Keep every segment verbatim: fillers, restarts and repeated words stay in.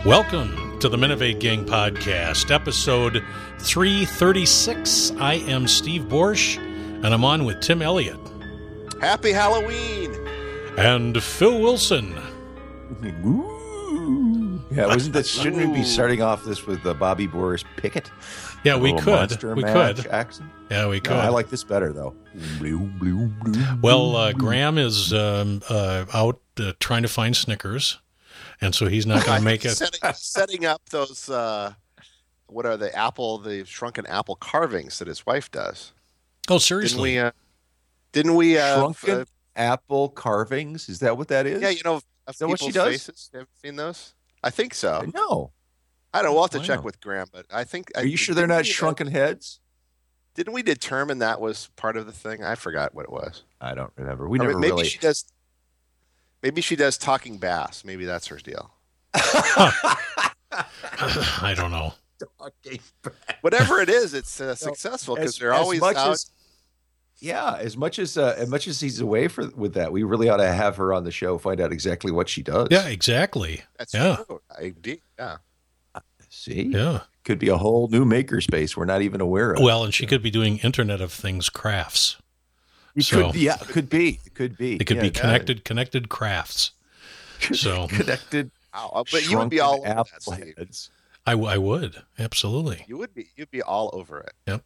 Welcome to the Minovate Gang Podcast, episode three thirty-six. I am Steve Borsch, and I'm on with Tim Elliott. Happy Halloween! And Phil Wilson. Ooh. Yeah, wasn't that? Shouldn't we be starting off this with uh, Bobby Boris Pickett? Yeah, we little could. Monster We Mash could. accent? Yeah, we could. No, I like this better though. Well, uh, Graham is um, uh, out uh, trying to find Snickers, and so he's not going to make it. setting, setting up those, uh, what are the apple, the shrunken apple carvings that his wife does. Oh, Didn't seriously? we? Uh, didn't we? Uh, Shrunken uh, apple carvings? Is that what that is? yeah, you know, of that what people's she does? faces. Have you seen those? I think so. No. I don't know. We'll have to Wow. check with Graham, but I think. Are you sure they're not shrunken heads? Didn't we determine that was part of the thing? I forgot what it was. I don't remember. We Or never maybe really. she does. Maybe she does talking bass. Maybe that's her deal. I don't know. Whatever it is, it's uh, successful because As- they're as always much out. as- yeah, as much as uh, as much as he's away for with that, we really ought to have her on the show, find out exactly what she does. Yeah, exactly. That's Yeah. true. I did. Yeah. See, Yeah. could be a whole new makerspace we're not even aware of. Well, and she could be doing Internet of Things crafts. it so- could be, yeah, could be, it could be, It could Yeah, be connected, connected crafts. So connected. Wow. But you would be shrunken all over that, apple Steve. heads. I, w- I would absolutely. You would be. You'd be all over it. Yep.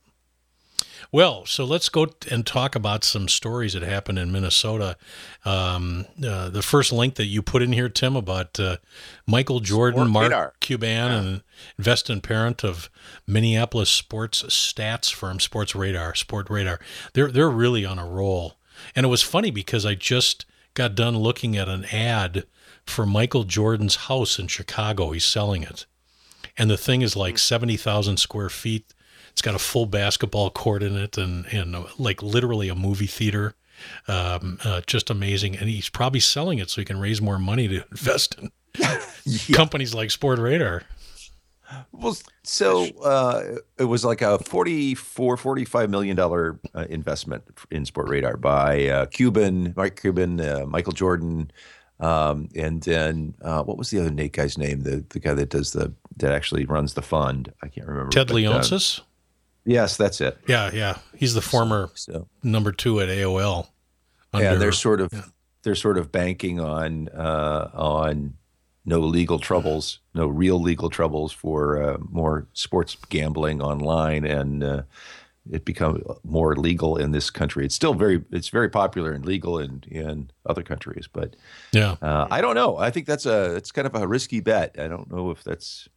Well, so let's go t- and talk about some stories that happened in Minnesota. Um, uh, the first link that you put in here, Tim, about uh, Michael Jordan, Sport Mark Radar. Cuban, Yeah. and investment parent of Minneapolis sports stats firm Sports Radar. Sport Radar. They're they're really on a roll. And it was funny because I just got done looking at an ad for Michael Jordan's house in Chicago. He's selling it. And the thing is like seventy thousand square feet. It's got a full basketball court in it and, and uh, like literally a movie theater. Um, uh, just amazing. And he's probably selling it so he can raise more money to invest in companies like Sport Radar. Well, so uh, it was like a forty-four, forty-five million dollar uh, investment in Sport Radar by uh, Cuban, Mike Cuban, uh, Michael Jordan, um, and then uh, what was the other Nate guy's name? The the guy that does the that actually runs the fund. I can't remember. Ted but, uh, Leonsis? yes, that's it. Yeah, yeah. He's the former So number two at A O L. yeah, under- they're sort of yeah. they're sort of banking on uh, on no legal troubles, no real legal troubles for uh, more sports gambling online, and uh, it become more legal in this country. It's still very it's very popular and legal in in other countries, but Yeah. uh, I don't know. I think that's a it's kind of a risky bet. I don't know if that's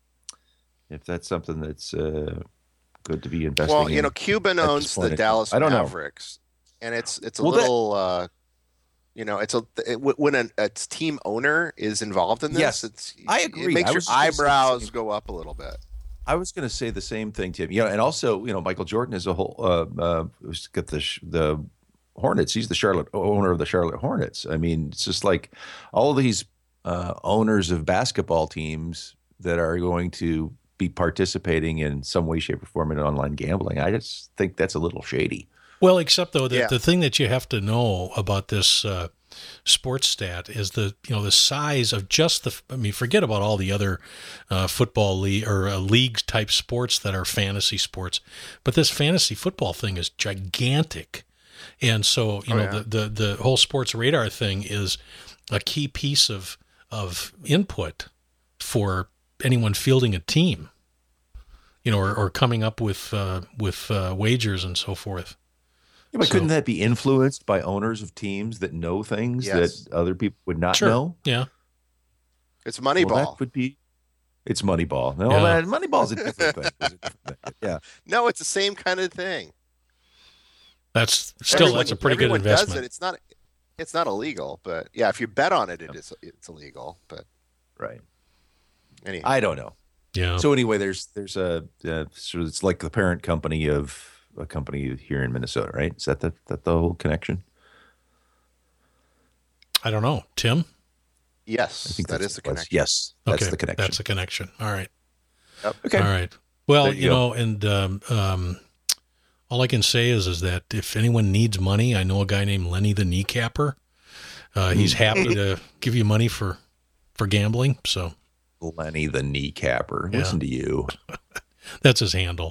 if that's something that's uh, good to be investing in. Well, you know, Cuban at this owns point the in time. Dallas I don't know. Mavericks, and it's it's a Well, that- little. Uh, you know, it's a it, when an, a team owner is involved in this. Yes, it's I It agree. makes I your was just gonna say the eyebrows same. go up a little bit. I was going to say the same thing, Tim. You know, and also, you know, Michael Jordan is a whole. Uh, uh, who's got the sh- the Hornets. He's the Charlotte owner of the Charlotte Hornets. I mean, it's just like all of these uh, owners of basketball teams that are going to be participating in some way, shape, or form in online gambling. I just think that's a little shady. Well, except though that Yeah. the thing that you have to know about this uh, sports stat is the you know the size of just the. I mean, forget about all the other uh, football league or uh, league type sports that are fantasy sports, but this fantasy football thing is gigantic, and so you Oh, know yeah. the, the the whole Sports Radar thing is a key piece of of input for anyone fielding a team, you know, or, or coming up with uh, with uh, wagers and so forth. Yeah, but So- couldn't that be influenced by owners of teams that know things Yes. that other people would not Sure. know? Yeah. It's Well, Moneyball. that would be. It's Moneyball. No, Yeah. man, Moneyball's a different thing. It's a different thing. Yeah. No, it's the same kind of thing. That's still Everyone- that's a pretty good everyone does investment. it. It's not. It's not illegal, but yeah, if you bet on it, it is. It's illegal. But Right. anyhow, I don't know. Yeah. So anyway, there's there's a uh, so it's like the parent company of a company here in Minnesota, right? Is that the that the whole connection? I don't know. Tim? yes, I think that that's is the what it was. connection. Yes, that's Okay, the connection. That's a connection. All right. okay. All right. Well, There you, you go. know, and um, um, all I can say is is that if anyone needs money, I know a guy named Lenny the Kneecapper. Uh, he's Hmm. happy to give you money for for gambling. So Lenny the kneecapper. Yeah. Listen to you. That's his handle.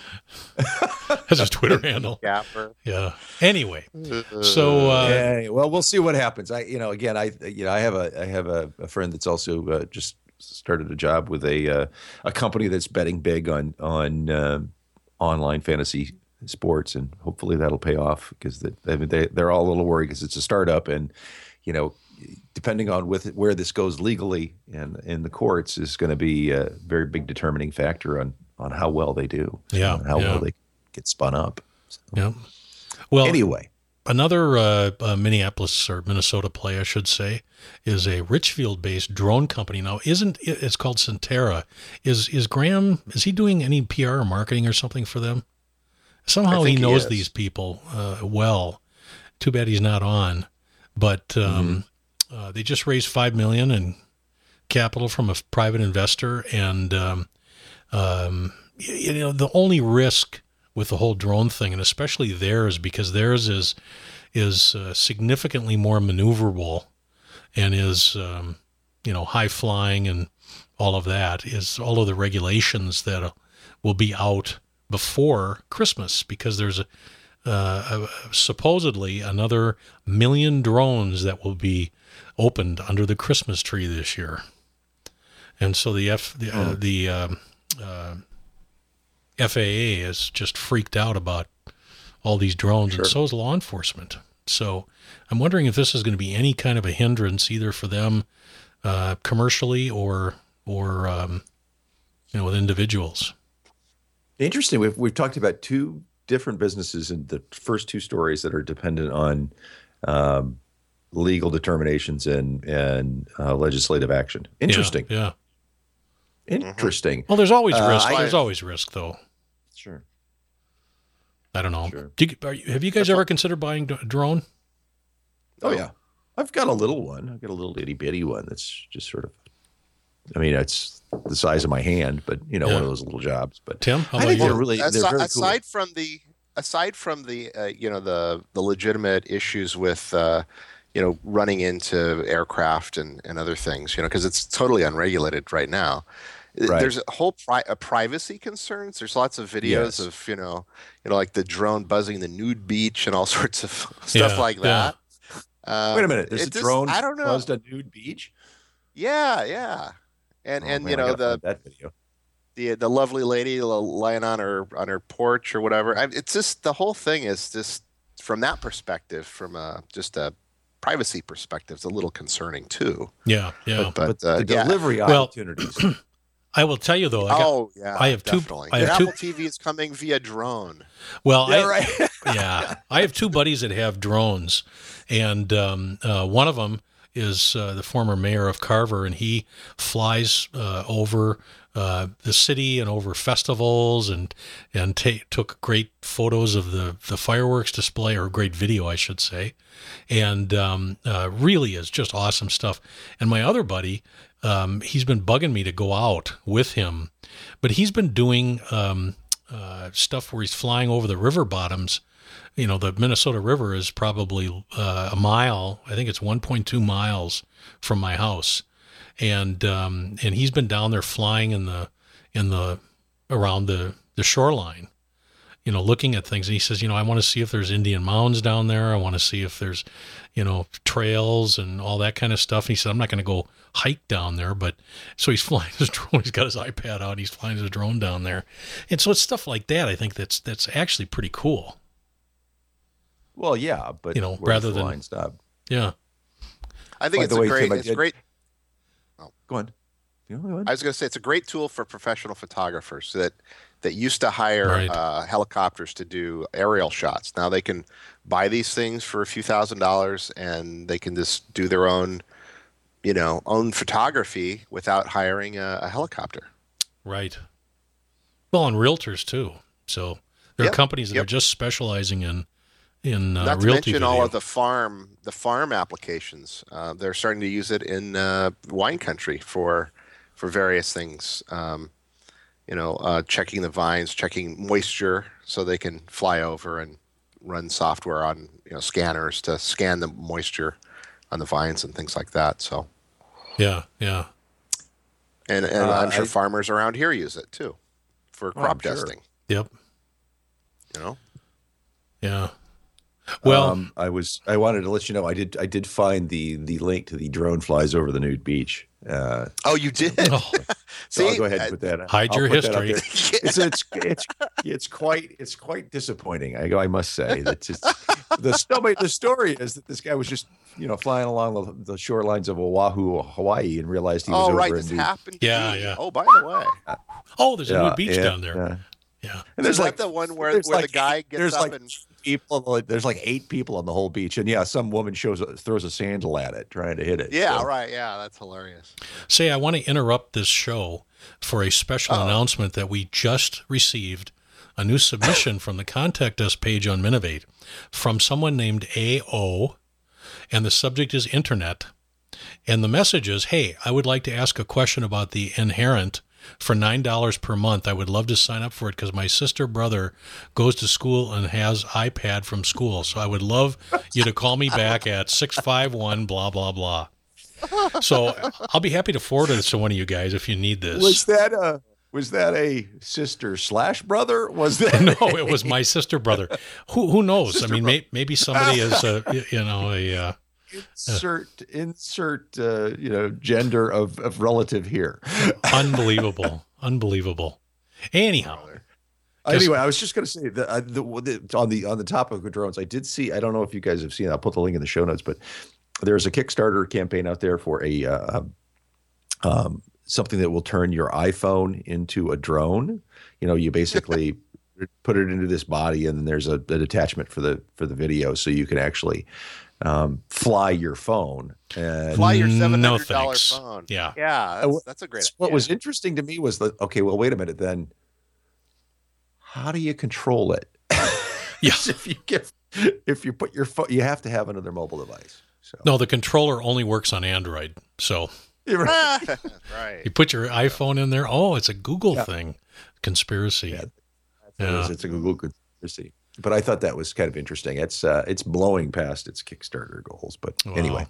That's his Twitter handle. Capper. Yeah. Anyway, so uh, yeah. Well, we'll see what happens. I, you know, again, I, you know, I have a, I have a, a friend that's also uh, just started a job with a, uh, a company that's betting big on on uh, online fantasy sports, and hopefully that'll pay off because they, I mean, they they're all a little worried because it's a startup, and you know, depending on with where this goes legally and in the courts is going to be a very big determining factor on on how well they do. Yeah, how yeah. well they get spun up. So, yeah. Well, anyway, another uh, uh, Minneapolis or Minnesota play, I should say, is a Richfield-based drone company. Now, isn't it, it's called Centera? Is is Graham? Is he doing any P R or marketing or something for them? Somehow he think he knows is. these people uh, well. Too bad he's not on. But um, Mm-hmm. uh, they just raised five million dollars in capital from a private investor, and um, um, you, you know the only risk with the whole drone thing, and especially theirs, because theirs is is uh, significantly more maneuverable and is um, you know high flying and all of that, is all of the regulations that uh, will be out before Christmas, because there's a Uh, uh, supposedly another million drones that will be opened under the Christmas tree this year, and so the F the uh, the um, uh, F A A is just freaked out about all these drones, Sure. and so is law enforcement. So I'm wondering if this is going to be any kind of a hindrance either for them uh, commercially or or um, you know with individuals. interesting. We've we've talked about two different businesses in the first two stories that are dependent on um, legal determinations and and uh, legislative action. Interesting. Yeah. yeah. Interesting. Well, there's always Uh, risk. I- there's always risk, though. Sure. I don't know. Sure. Do you, are you, have you guys ever considered buying a drone? Oh yeah, I've got a little one. I've got a little itty bitty one that's just sort of. I mean, it's the size of my hand, but you know, Yeah. one of those little jobs. But Tim, how I about think you? they're really they're Asi- very aside cool. from the aside from the uh, you know the the legitimate issues with uh, you know running into aircraft and, and other things, you know, because it's totally unregulated right now. Right. There's a whole pri- a privacy concerns. There's lots of videos Yes. of you know you know like the drone buzzing the nude beach and all sorts of stuff Yeah, like yeah. that. Um, Wait a minute. There's it a just- drone I don't know. buzzed a nude beach. Yeah, yeah. And Oh, and man, you I know gotta the find that video. the the lovely lady lying on her on her porch or whatever. I, it's just the whole thing is just from that perspective, from a just a privacy perspective, it's a little concerning too. Yeah, yeah. But, But uh, the yeah. delivery Well, opportunities. I will tell you though. I got, Oh yeah, I have two- definitely. I have Your two- Apple T V is coming via drone. well, yeah, I, right. yeah, I have two buddies that have drones, and um, uh, one of them is uh, the former mayor of Carver, and he flies uh, over uh, the city and over festivals, and and ta- took great photos of the the fireworks display, or great video, I should say, and um, uh, really is just awesome stuff. And my other buddy, um, he's been bugging me to go out with him, but he's been doing um, uh, stuff where he's flying over the river bottoms. You know, the Minnesota River is probably uh, a mile. I think it's one point two miles from my house, and um, and he's been down there flying in the in the around the the shoreline, you know, looking at things. And he says, you know, I want to see if there's Indian mounds down there. I want to see if there's, you know, trails and all that kind of stuff. And he said, I'm not going to go hike down there, but so he's flying his drone. He's got his iPad out. He's flying his drone down there, and so it's stuff like that. I think that's that's actually pretty cool. Well, yeah, but You know, where does rather the than- line stop? Yeah. I think By it's the a way, great. Tim, I it's did- great. Go on. You know, go on. I was going to say it's a great tool for professional photographers that that used to hire Right. uh, helicopters to do aerial shots. Now they can buy these things for a few thousand dollars, and they can just do their own, you know, own photography without hiring a, a helicopter. Right. Well, and realtors too. So there Yep, are companies that yep. are just specializing in in uh, Not to realty mention video. all of the farm the farm applications. Uh, they're starting to use it in uh, wine country for for various things. Um, you know, uh, checking the vines, checking moisture, so they can fly over and run software on you know scanners to scan the moisture on the vines and things like that. So Yeah, yeah. And and Uh, I'm sure I- farmers around here use it too for Well, I'm crop sure. testing. Yep. You know. Yeah. Well, um, I was I wanted to let you know I did I did find the the link to the drone flies over the nude beach. Uh, Oh, you did. oh, so See, I'll go ahead and uh, put that. up. Hide I'll your put that up history. there. It's, it's it's it's quite it's quite disappointing. I I must say that just the story the story is that this guy was just you know flying along the, the shorelines of Oahu, Hawaii, and realized he was oh, over right. in This New- happened. To Yeah, me. yeah. Oh, by the way, oh, there's a Yeah, nude beach and, down there. uh, Yeah. and is there's that like the one where, there's where like the guy eight- gets there's up like and people like there's like eight people on the whole beach, and yeah, some woman shows throws a sandal at it trying to hit it. yeah, so. right, yeah, that's hilarious. Say, I want to interrupt this show for a special Uh-oh. announcement that we just received a new submission from the Contact Us page on Minovate from someone named A O, and the subject is Internet. And the message is, hey, I would like to ask a question about the Inherent for nine dollars per month. I would love to sign up for it because my sister brother goes to school and has iPad from school. So I would love you to call me back at six five one blah, blah, blah. So I'll be happy to forward it to one of you guys if you need this. Was that a was that a sister slash brother? Was that No, it was my sister brother. Who who knows? Sister I mean, may, maybe somebody is, uh, y- you know, a uh, insert insert uh, you know gender of, of relative here. unbelievable, unbelievable. Anyhow, Anyway, I was just going to say that uh, the, the, on the on the topic of drones, I did see. I don't know if you guys have seen. I'll put the link in the show notes, but there's a Kickstarter campaign out there for a uh, um, something that will turn your iPhone into a drone. You know, you basically put it into this body, and then there's a, an attachment for the for the video, so you can actually um, fly your phone. And Fly your No, seven hundred dollar thanks. phone. Yeah. yeah, that's, that's a great. what idea. was interesting to me was that okay, well, wait a minute, then how do you control it? Yeah. if you get if you put your phone, you have to have another mobile device. So no, the controller only works on Android. So right. you put your iPhone in there. Oh, it's a Google Yeah. thing. Conspiracy. Yeah. Yeah. It's, it's a Google conspiracy. But I thought that was kind of interesting. It's uh, it's blowing past its Kickstarter goals. But Wow. anyway.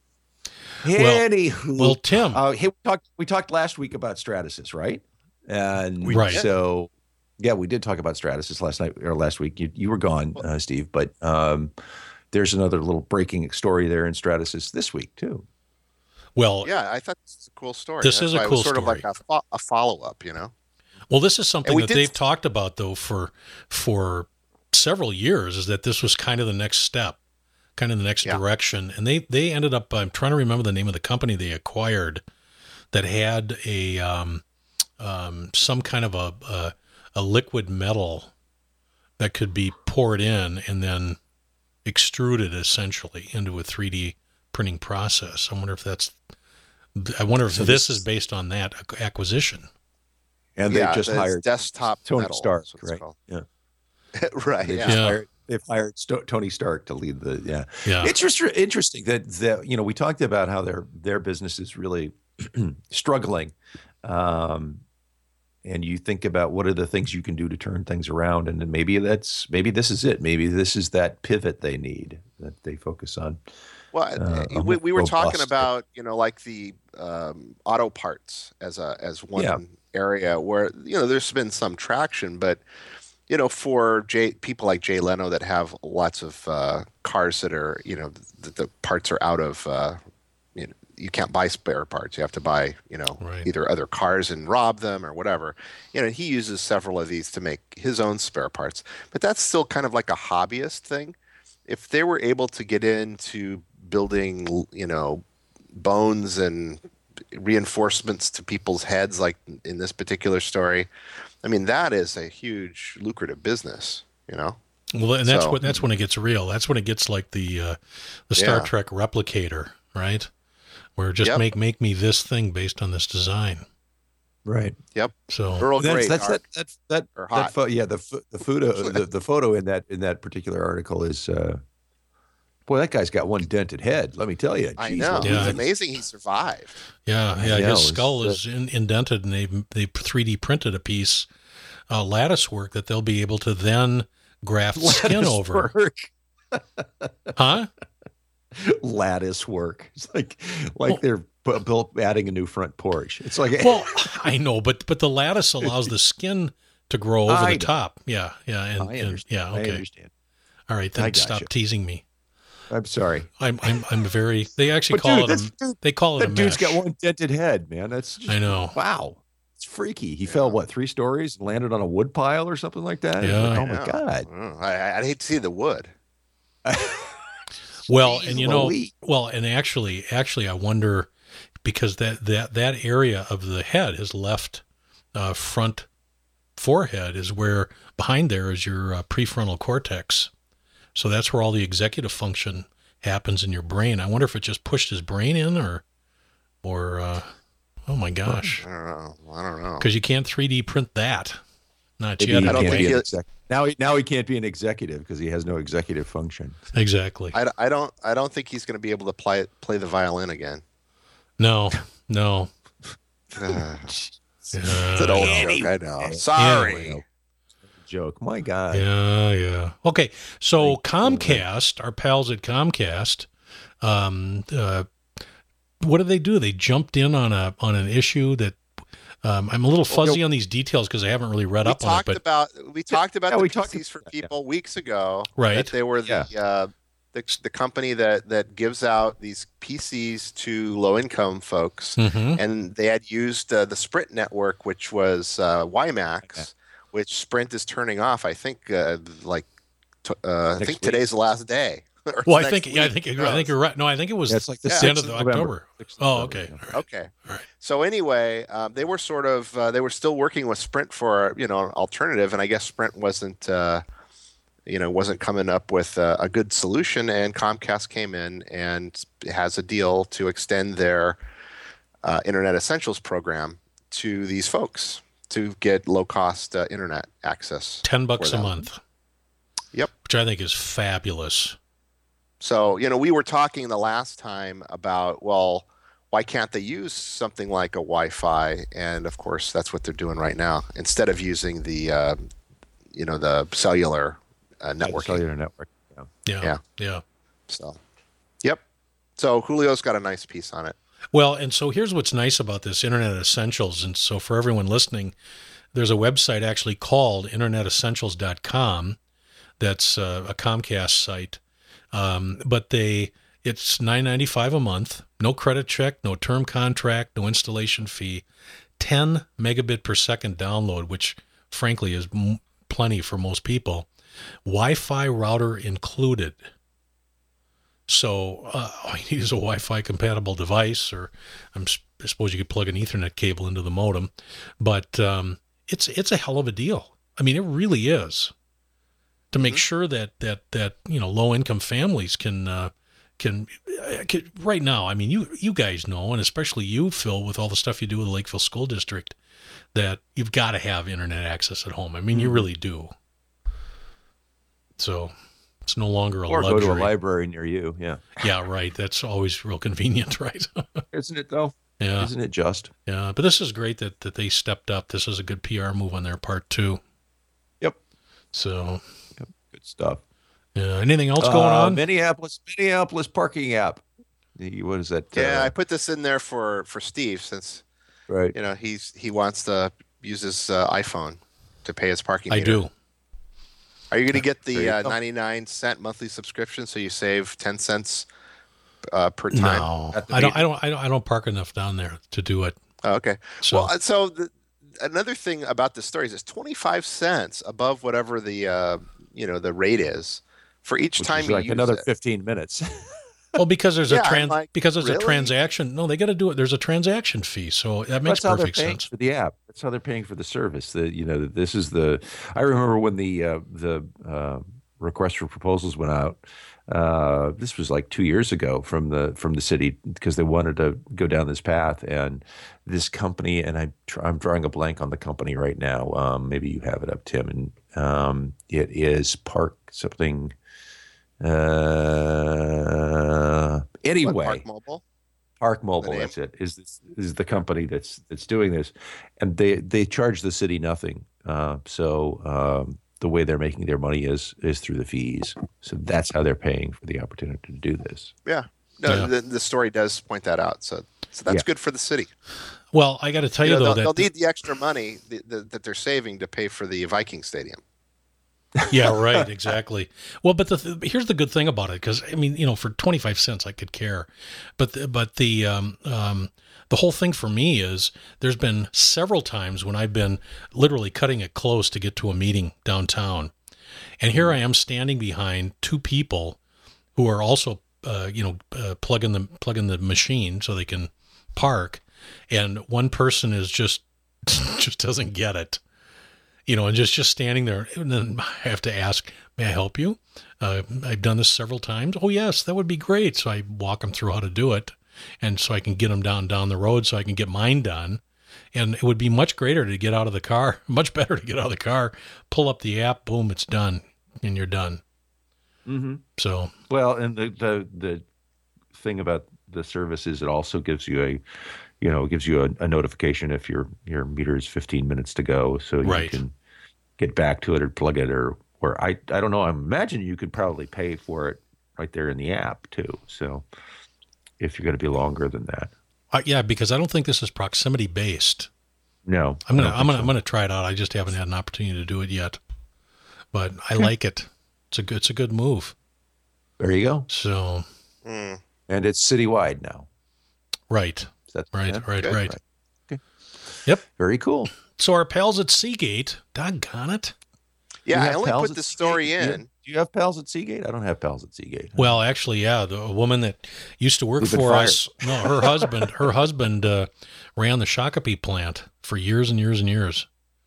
Well- Anywho, Well, Tim, uh, hey, we talked we talked last week about Stratasys, right? And We Right. so yeah, we did talk about Stratasys last night or last week. You you were gone, uh, Steve, but um, there's another little breaking story there in Stratasys this week too. well, Yeah, I thought this is a cool story. This That's is a why it cool was sort story. of like a, fo- a follow up, you know. Well, this is something And we that did- they've talked about though for for several years. Is that this was kind of the next step, kind of the next Yeah. direction, and they they ended up. I'm trying to remember the name of the company they acquired that had a um, um, some kind of a, a a liquid metal that could be poured in and then extruded essentially into a three D printing process. I wonder if that's. I wonder if So this, this- is based on that acquisition. And yeah, they just it's hired desktop Tony metal, Stark, is what it's right? called. Yeah. right. They Yeah. just Yeah. hired they've hired Sto- Tony Stark to lead the yeah. Yeah. It's just re- interesting that that you know we talked about how their their business is really struggling, um, and you think about what are the things you can do to turn things around, and then maybe that's maybe this is it. Maybe this is that pivot they need that they focus on. Well, uh, a we, we were talking robust- about you know like the um, auto parts as a as one Yeah. area where you know there's been some traction, but you know for Jay, people like Jay Leno that have lots of uh, cars that are you know the, the parts are out of uh, you know you can't buy spare parts. You have to buy you know Right. either other cars and rob them or whatever. You know he uses several of these to make his own spare parts, but that's still kind of like a hobbyist thing. If they were able to get into building, you know, bones and reinforcements to people's heads, like in this particular story, I mean, that is a huge lucrative business, you know? Well, and that's So- what that's when it gets real. That's when it gets like the uh, the Star Yeah. Trek replicator, right? Where just Yep. make make me this thing based on this design. Right. Yep. So Earl That's Grey. that's are- that that that, or that hot. pho- yeah the pho- the photo the, the photo in that in that particular article is uh, boy, that guy's got one dented head. Let me tell you. I Jeez know. Yeah. It's amazing he survived. yeah, I yeah, know, his it's skull the- is in, indented, and they they three D printed a piece uh, lattice work that they'll be able to then graft skin Lattice over. work. Huh? Lattice work. It's like like Well- they're bu- built adding a new front porch. It's like Well, I know, but but the lattice allows the skin to grow over I the know. top. Yeah, yeah, and, I and understand. yeah, I okay. understand. All right, I then got stop you. teasing me. I'm sorry. I'm I'm I'm very. They actually But call dude, it this a. dude- They call it a That dude's mesh. got one dented head, man. That's just, I know. Wow. It's freaky. He fell, what, three stories and landed on a wood pile or something like that? It's Yeah. like, I oh, my Yeah. God. Oh, I, I'd hate to see the wood. Well, Jeez and you know, Louise. well, and actually, actually, I wonder because that that that area of the head is left uh, front forehead is where behind there is your uh, prefrontal cortex. So that's where all the executive function happens in your brain. I wonder if it just pushed his brain in, or, or, uh, oh my gosh, I don't know. I don't know. because you can't three D print that. Not Maybe yet. he I don't can't think be think. an he- exec- now, he, now he can't be an executive because he has no executive function. Exactly. I, I don't. I don't think he's going to be able to play play the violin again. No, no. it's Yeah, an old Anyway. joke. I know. Sorry. Anyway. Joke. My God. Yeah, yeah. Okay, so Like, Comcast, our pals at Comcast, um, uh, what did they do? They jumped in on a on an issue that um, I'm a little fuzzy on these details because I haven't really read We up on it. talked But about we talked about Yeah, the we P talked Cs for about that, yeah. people weeks ago. Right. That they were the Yeah. uh, the the company that that gives out these P Cs to low income folks, Mhm. and they had used uh, the Sprint network, which was uh, WiMAX, Okay. which Sprint is turning off. I think uh, like t- uh, I Next think week. today's the last day. or well, I next think yeah, I week. think Who I think knows? you're right. No, I think it was Yeah, it's like the Yeah. the end sixth of of the November. October. sixth of Oh, November, okay. yeah. All right. Okay. Right. So anyway, um, they were sort of uh, they were still working with Sprint for you know an alternative, and I guess Sprint wasn't uh, you know wasn't coming up with a, a good solution, and Comcast came in and has a deal to extend their uh, Internet Essentials program to these folks to get low cost uh, internet access. Ten bucks for a them. month. Yep. Which I think is fabulous. So, you know, we were talking the last time about, well, why can't they use something like a Wi-Fi? And of course, that's what they're doing right now. Instead of using the, uh, you know, the cellular uh, Yeah, the networking. cellular network. Yeah. Yeah. Yeah. Yeah. So, yep. So Julio's got a nice piece on it. Well, and so here's what's nice about this Internet Essentials. And so for everyone listening, there's a website actually called internet essentials dot com. That's uh, a Comcast site. Um, but they it's nine ninety-five a month, no credit check, no term contract, no installation fee, ten megabit per second download, which frankly is m- plenty for most people. Wi-Fi router included. So uh, all you need is a Wi-Fi compatible device, or I'm, s- I suppose you could plug an Ethernet cable into the modem. But um, it's it's a hell of a deal. I mean, it really is. To make Mhm. sure that that that you know low income families can uh, can, uh, can right now. I mean, you you guys know, and especially you, Phil, with all the stuff you do with the Lakeville School District, that you've got to have internet access at home. I mean, you Mhm. really do. So it's no longer a Or luxury. go to a library near you. Yeah. Yeah, right. That's always real convenient, right? Isn't it, though? yeah, Isn't it just? yeah. But this is great that that they stepped up. This is a good P R move on their part too. Yep. So Good stuff. yeah. Anything else going Uh, on? Minneapolis, Minneapolis parking app. The- What is that? Yeah, uh, I put this in there for, for Steve since, right. you know, he's he wants to use his uh, iPhone to pay his parking I meter. do. Are you going to get There the you uh, go. ninety-nine cent monthly subscription so you save ten cents uh, per time? No, At the I don't, meeting. I don't. I don't. I don't park enough down there to do it. Oh, okay. So Well, uh, so the, another thing about this story is it's twenty-five cents above whatever the uh, you know the rate is for each Which time is you like use another it. fifteen minutes. well, because there's Yeah, a I'm trans like, because there's a really? transaction. No, they got to do it. There's a transaction fee, so that makes That's how they're perfect paying sense. for the app. That's how they're paying for the service. The you know this is the. I remember when the uh, the uh, request for proposals went out. Uh, this was like two years ago from the from the city because they wanted to go down this path, and this company and I tr- I'm drawing a blank on the company right now. Um, maybe you have it up, Tim, and um, it is Park something. Uh, anyway, What, Park Mobile? Park Mobile, name? that's it. Is this is the company that's that's doing this, and they they charge the city nothing. Uh, so um, the way they're making their money is is through the fees. So that's how they're paying for the opportunity to do this. Yeah. No, Yeah. The, the story does point that out. So So that's Yeah. good for the city. Well, I got to tell you, You know, though, they'll, that they'll need the extra money th- th- that they're saving to pay for the Viking Stadium. yeah, right, exactly. Well, but the th- here's the good thing about it, because I mean, you know, for twenty-five cents, I could care, but the, but the um, um, the whole thing for me is there's been several times when I've been literally cutting it close to get to a meeting downtown, and here I am standing behind two people who are also, uh, you know, uh, plugging the plugging the machine so they can park, and one person is just just doesn't get it. You know, and just, just standing there, and then I have to ask, may I help you? Uh, I've done this several times. Oh, yes, that would be great. So I walk them through how to do it, and so I can get them down down the road so I can get mine done. And it would be much greater to get out of the car, much better to get out of the car, pull up the app, boom, it's done, and you're done. Mm-hmm. So, Well, and the, the the thing about the service is it also gives you a, you know, it gives you a, a notification if your your meter is fifteen minutes to go, so you Right. can get back to it or plug it, or or I I don't know. I imagine you could probably pay for it right there in the app too. So if you're going to be longer than that, uh, yeah, because I don't think this is proximity based. no, I'm I gonna don't I'm think gonna so. I'm gonna try it out. I just haven't had an opportunity to do it yet, but I like it. It's a good it's a good move. There you go, So, Mm. and it's citywide now. right. Is that Right, yeah? right, Good. right. Okay. Yep. Very cool. So our pals at Seagate, doggone it. Do you Yeah, I have only pals put at the Seagate? story Do you- in. Do you have pals at Seagate? I don't have pals at Seagate. Well, actually, yeah, the a woman that used to work You've been for fired. us. No, her husband, her husband uh, ran the Shakopee plant for years and years and years,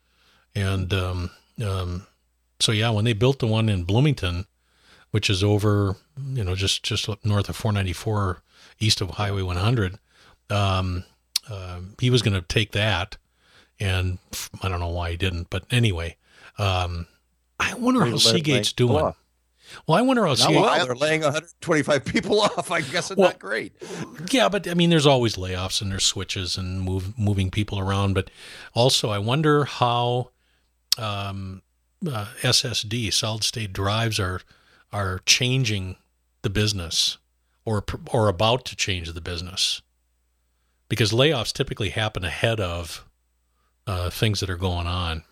and um, um, so yeah, when they built the one in Bloomington, which is over, you know, just just up north of four ninety-four, east of Highway one hundred, um, uh, he was going to take that, and I don't know why he didn't, but anyway, um, I wonder They how let it Seagate's lay doing. off. Well, I wonder how Not Seagate. well. They're laying one hundred twenty-five people off. I guess it's Well- not great. Yeah, but I mean, there's always layoffs and there's switches and move moving people around. But also, I wonder how um, uh, S S D, solid state drives, are are changing the business, or or about to change the business, because layoffs typically happen ahead of uh, things that are going on.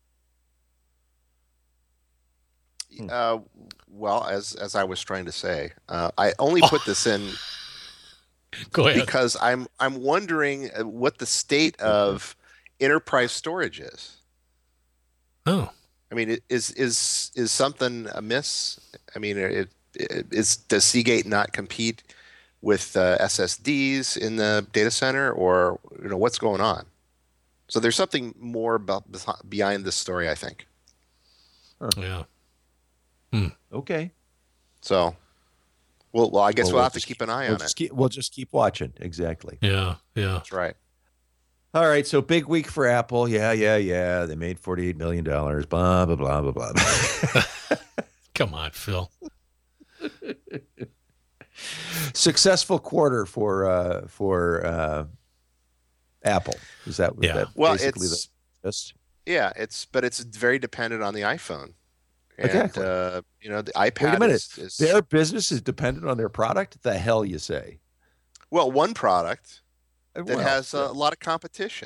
Uh, well, as as I was trying to say, uh, I only put this in Go ahead. because I'm I'm wondering uh, what the state of enterprise storage is. Oh, I mean, it- is is is something amiss? I mean, it, it is does Seagate not compete with uh, S S Ds in the data center, or you know what's going on? So there's something more about behind this story, I think. yeah. Okay. So, well, well I guess Well, we'll, we'll have to just keep an eye We'll on just it. keep, we'll just keep watching. Exactly. Yeah, yeah. That's right. All right. So big week for Apple. Yeah, yeah, yeah. They made forty-eight million dollars. Blah, blah, blah, blah, blah. Come on, Phil. Successful quarter for uh, for uh, Apple. Is that, was Yeah. that Well, basically it's the just yeah, it's but it's very dependent on the iPhone. And, Exactly. uh, you know, the iPad Wait a minute. is, is Their business is dependent on their product? The hell you say? well, one product that Well, has yeah. a lot of competition.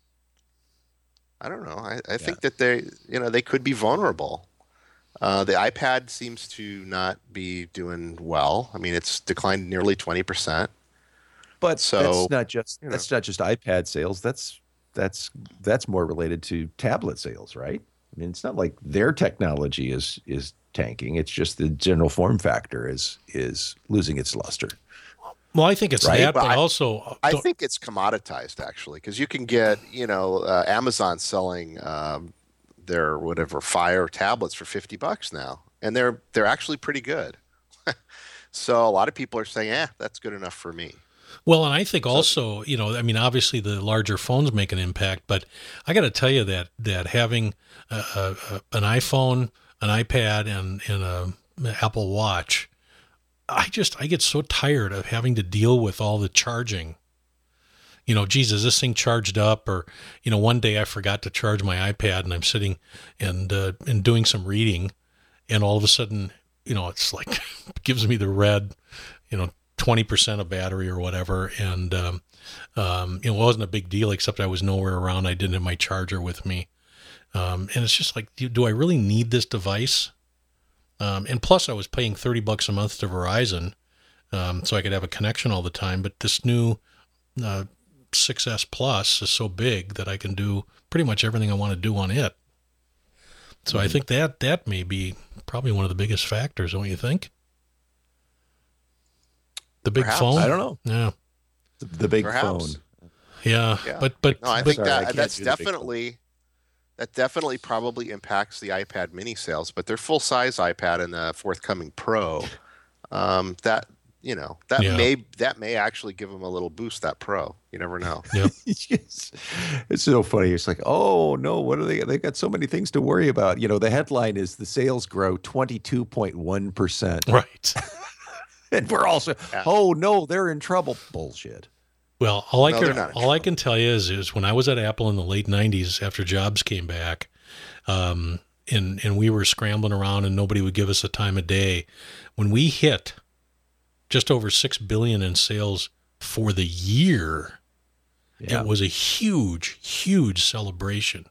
I don't know. I, I think that they, you know, they could be vulnerable. Uh, the iPad seems to not be doing well. I mean, it's declined nearly twenty percent. But So, that's not just you know. that's not just iPad sales. That's that's that's more related to tablet sales, right? I mean, it's not like their technology is is tanking. It's just the general form factor is is losing its luster. Well, I think it's Right? that, Well, but I- also, I don't- think it's commoditized actually, because you can get, you know, uh, Amazon selling um, their whatever Fire tablets for fifty bucks now, and they're they're actually pretty good. So a lot of people are saying, "Eh, that's good enough for me." well, and I think also, you know, I mean, obviously the larger phones make an impact, but I got to tell you that that having a, a, a, an iPhone, an iPad, and and a Apple Watch, I just I get so tired of having to deal with all the charging. You know, geez, is this thing charged up? Or, you know, one day I forgot to charge my iPad and I'm sitting and uh, and doing some reading, and all of a sudden, you know, it's like gives me the red, you know, twenty percent of battery or whatever. And, um, um, it wasn't a big deal, except I was nowhere around. I didn't have my charger with me. Um, and it's just like, do, do I really need this device? Um, and plus I was paying thirty bucks a month to Verizon, um, so I could have a connection all the time. But this new, uh, six S Plus is so big that I can do pretty much everything I want to do on it. So mm-hmm. I think that, that may be probably one of the biggest factors, don't you think? The big Perhaps. phone? I don't know. Yeah. The, the big Perhaps. phone. Yeah. Yeah. But, but, no, I but, think Sorry, I that can't that's do the big phone. definitely that definitely probably impacts the iPad mini sales, but their full size iPad and the forthcoming Pro, um, that you know that Yeah. may that may actually give them a little boost. That Pro, you never know. Yep. it's, it's so funny. It's like, oh no, what are they? They got so many things to worry about. You know, the headline is the sales grow twenty-two point one percent, Right. and we're also, Yeah. oh no, they're in trouble. Bullshit. Well, all I No, can they're not in all I can tell you is is when I was at Apple in the late nineties after Jobs came back, um, and and we were scrambling around and nobody would give us a time of day. When we hit just over six billion in sales for the year, Yeah. it was a huge, huge celebration.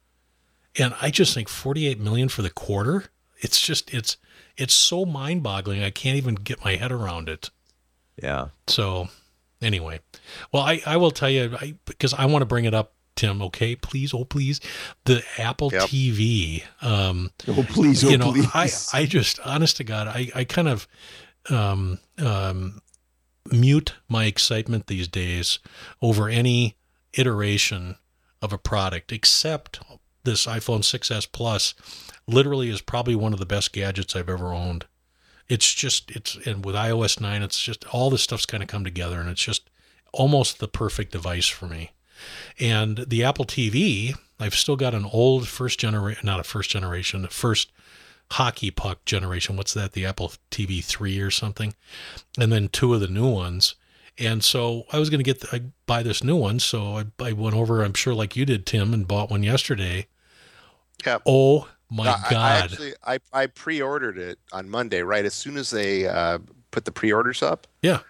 And I just think forty-eight million for the quarter. It's just it's it's so mind-boggling. I can't even get my head around it. Yeah. So. Anyway, well, I, I will tell you, I, because I want to bring it up, Tim, okay? Please, oh, please. The Apple Yep. T V. Um, Oh please, oh you know, please. I, I just, honest to God, I, I kind of um, um, mute my excitement these days over any iteration of a product, except this iPhone six S Plus literally is probably one of the best gadgets I've ever owned. It's just, it's, and with i O S nine, it's just, all this stuff's kind of come together, and it's just almost the perfect device for me. And the Apple T V, I've still got an old first generation, not a first generation, the first hockey puck generation. What's that? The Apple T V three or something. And then two of the new ones. And so I was going to get, the, I buy this new one. So I, I went over, I'm sure like you did, Tim, and bought one yesterday. Yep. Oh my I, I God. actually I, I pre-ordered it on Monday, right as soon as they uh, put the pre-orders up, Yeah.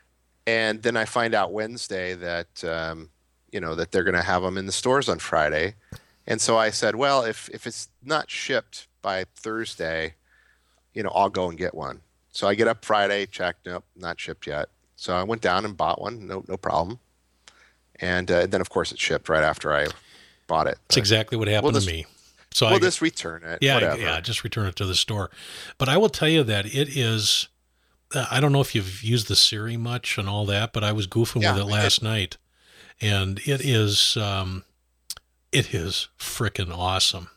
and then I find out Wednesday that um, you know that they're going to have them in the stores on Friday, and so I said, well, if if it's not shipped by Thursday, you know, I'll go and get one. So I get up Friday, check, nope, not shipped yet. So I went down and bought one, no no problem, and uh, then of course it shipped right after I bought it. That's exactly what happened We'll to just- me. So We'll I, just return it. yeah, whatever. yeah, just return it to the store. But I will tell you that it is, uh, I don't know if you've used the Siri much and all that, but I was goofing Yeah, with it I last night, and it is, um, it is frickin' awesome.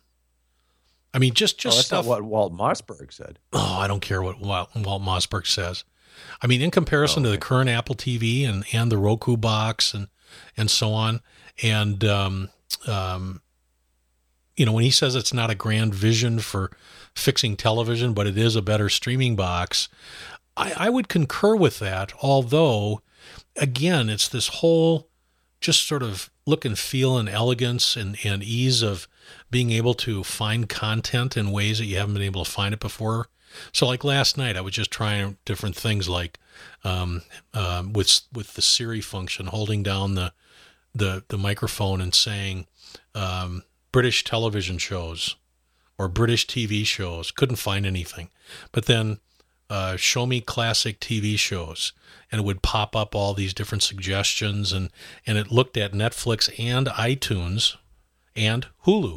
I mean, just, Oh, just that's stuff. not what Walt Mossberg said. Oh, I don't care what Walt, Walt Mossberg says. I mean, in comparison Oh, to the okay. current Apple T V and, and the Roku box and, and so on. And, um, um, you know, when he says it's not a grand vision for fixing television, but it is a better streaming box, I, I would concur with that. Although, again, it's this whole just sort of look and feel and elegance and, and ease of being able to find content in ways that you haven't been able to find it before. So like last night, I was just trying different things like um, um, with with the Siri function, holding down the the, the microphone and saying um, British television shows or British T V shows. Couldn't find anything. But then uh, show me classic T V shows. And it would pop up all these different suggestions. And, and it looked at Netflix and iTunes and Hulu.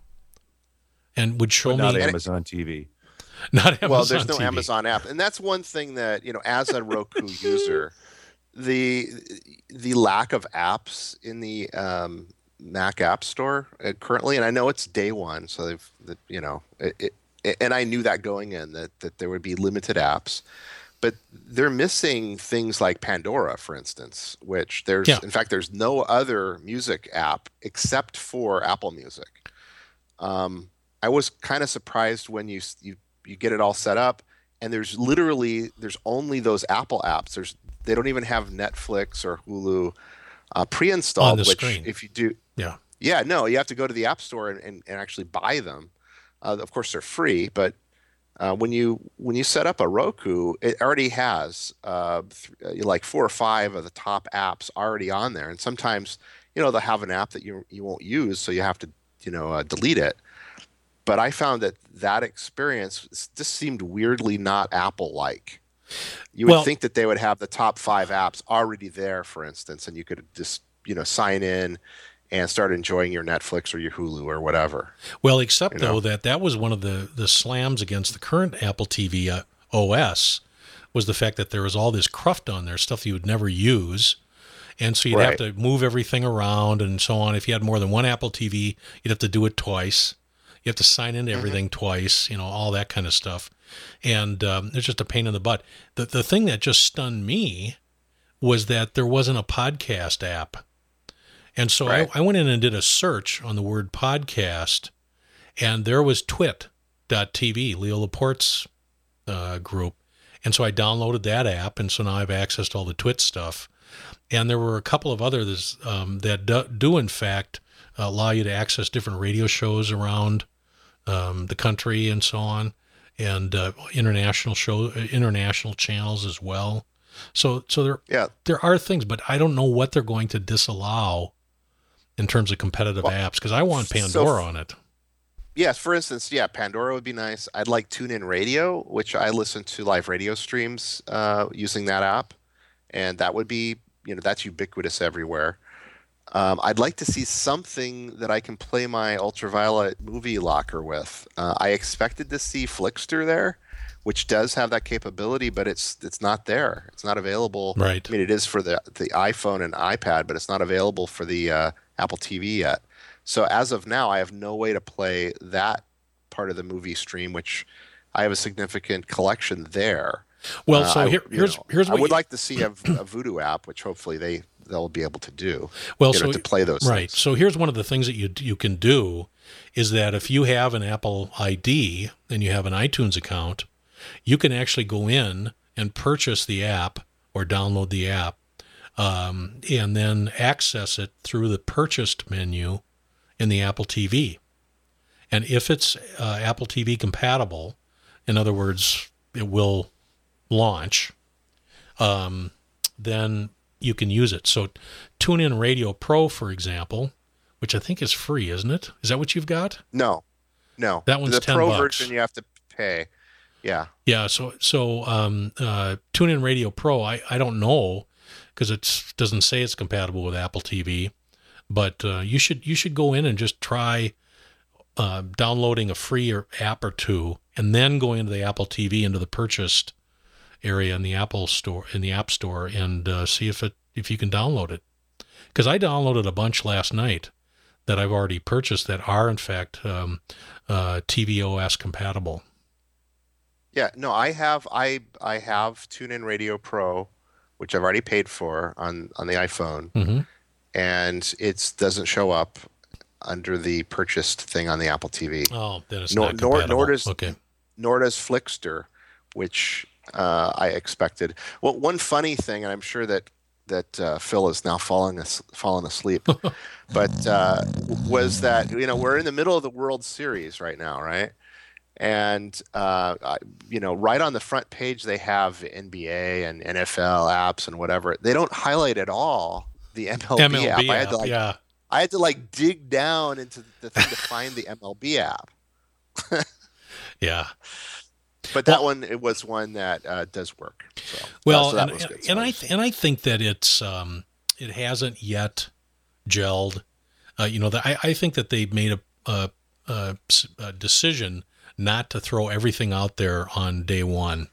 And would show But not me... Amazon T V. Not Amazon Well, there's no T V. Amazon app, and that's one thing that, you know, as a Roku user, the the lack of apps in the um, Mac App Store uh, currently, and I know it's day one, so they've, the, you know, it, it, and I knew that going in that that there would be limited apps, but they're missing things like Pandora, for instance, which there's Yeah. in fact there's no other music app except for Apple Music. Um, I was kind of surprised when you you you get it all set up, and there's literally there's only those Apple apps. There's they don't even have Netflix or Hulu uh, pre-installed. On the which screen. if you do, Yeah. yeah, no, you have to go to the App Store and, and, and actually buy them. Uh, of course, they're free, but Uh, when you when you set up a Roku, it already has uh, th- like four or five of the top apps already on there, and sometimes you know they'll have an app that you you won't use, so you have to you know uh, delete it. But I found that that experience just seemed weirdly not Apple-like. You would Well, think that they would have the top five apps already there, for instance, and you could just you know sign in and start enjoying your Netflix or your Hulu or whatever. well, except You though know? that that was one of the the slams against the current Apple T V uh, O S was the fact that there was all this cruft on there, stuff that you would never use. And so you'd have Right. to move everything around and so on. If you had more than one Apple T V, you'd have to do it twice. You have to sign into everything twice, you know, all that kind of stuff. And um, it's just a pain in the butt. The, the thing that just stunned me was that there wasn't a podcast app. And so Right. I, I went in and did a search on the word podcast, and there was twit dot t v, Leo Laporte's uh, group. And so I downloaded that app, and so now I've access to all the Twit stuff. And there were a couple of others um, that do, do, in fact, allow you to access different radio shows around um, the country and so on, and uh, international show, international channels as well. So, so there, Yeah. there are things, but I don't know what they're going to disallow in terms of competitive Well, apps, because I want so Pandora on it. Yes, for instance, yeah, Pandora would be nice. I'd like TuneIn Radio, which I listen to live radio streams uh, using that app, and that would be, you know, that's ubiquitous everywhere. Um, I'd like to see something that I can play my ultraviolet movie locker with. Uh, I expected to see Flickster there, which does have that capability, but it's it's not there. It's not available. Right. I mean, it is for the the iPhone and iPad, but it's not available for the uh, Apple T V yet. So as of now, I have no way to play that part of the movie stream, which I have a significant collection there. Well, Uh, so I, here, you here's know, here's I what would you, like to see a, a Voodoo app, which hopefully they they'll be able to do. well, you know, so to play those right. things. So here's one of the things that you you can do is that if you have an Apple I D and you have an iTunes account, you can actually go in and purchase the app or download the app, um, and then access it through the purchased menu in the Apple T V. And if it's uh, Apple T V compatible, in other words, it will launch, um, then you can use it. So TuneIn Radio Pro, for example, which I think is free, isn't it? Is that what you've got? No, no. That one's the ten Pro bucks. version you have to pay. Yeah. Yeah, so so um, uh, TuneIn Radio Pro, I, I don't know because it doesn't say it's compatible with Apple T V, but uh, you should you should go in and just try uh, downloading a free or app or two, and then going into the Apple T V into the purchased area in the Apple Store in the App Store and uh, see if it if you can download it. Because I downloaded a bunch last night that I've already purchased that are in fact um, uh, T V O S compatible. Yeah, no, I have I I have TuneIn Radio Pro, which I've already paid for on on the iPhone, Mm-hmm. and it doesn't show up under the purchased thing on the Apple T V. Oh, then it's Nor not nor compatible. nor does okay. nor does Flickster, which uh, I expected. Well, one funny thing, and I'm sure that that uh, Phil is now falling as, fallen asleep, but uh, was that you know we're in the middle of the World Series right now, right? And uh, I- you know, right on the front page they have N B A and N F L apps and whatever. They don't highlight at all the M L B, M L B app. I had app, to like yeah. I had to like dig down into the thing to find the M L B app. Yeah. But that one, it was one that uh, does work. So, Well, uh, so that and, was good. and So I th- and I think that it's um, it hasn't yet gelled. Uh, you know, the, I I think that they made a, a, a, a decision not to throw everything out there on day one,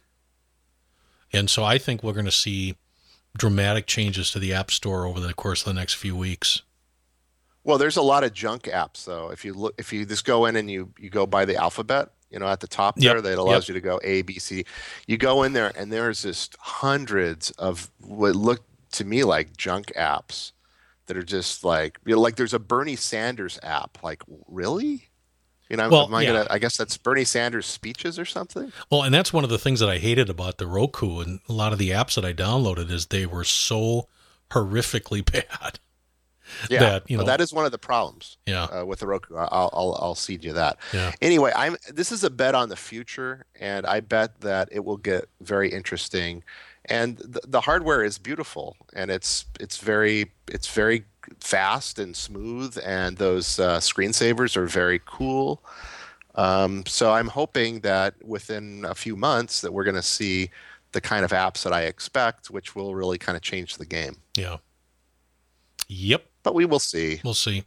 and so I think we're going to see dramatic changes to the App Store over the course of the next few weeks. well, there's a lot of junk apps though. If you look, if you just go in and you you go by the alphabet, you know, at the top Yep, there, that allows yep. you to go A, B, C. You go in there, and there's just hundreds of what look to me like junk apps that are just like, you know, like there's a Bernie Sanders app. Like, really? You know, Well, am I yeah. gonna? I guess that's Bernie Sanders speeches or something. Well, and that's one of the things that I hated about the Roku and a lot of the apps that I downloaded is they were so horrifically bad. Yeah, that, you know, but that is one of the problems. Yeah. Uh, with the Roku, I'll, I'll I'll cede you that. Yeah. Anyway, I'm this is a bet on the future, and I bet that it will get very interesting. And the, the hardware is beautiful, and it's it's very it's very fast and smooth, and those uh, screensavers are very cool. Um, so I'm hoping that within a few months that we're going to see the kind of apps that I expect, which will really kind of change the game. Yeah. Yep. But we will see. We'll see.